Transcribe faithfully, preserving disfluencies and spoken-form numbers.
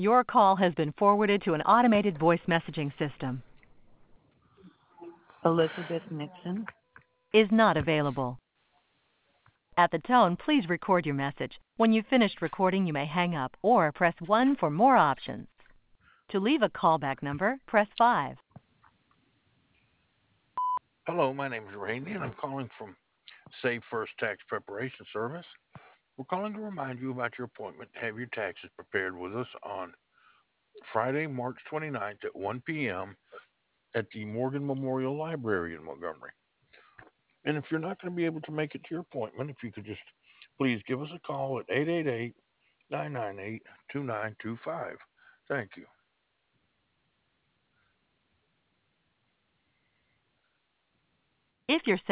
Your call has been forwarded to an automated voice messaging system. Elizabeth Nixon. Is not available. At the tone, please record your message. When you've finished recording, you may hang up or press one for more options. To leave a callback number, press five. Hello, my name is Randy, and I'm calling from Save First Tax Preparation Service. We're calling to remind you about your appointment to have your taxes prepared with us on Friday, March twenty-ninth at one p.m. at the Morgan Memorial Library in Montgomery. And if you're not going to be able to make it to your appointment, if you could just please give us a call at eight eight eight, nine nine eight, two nine two five. Thank you. If you're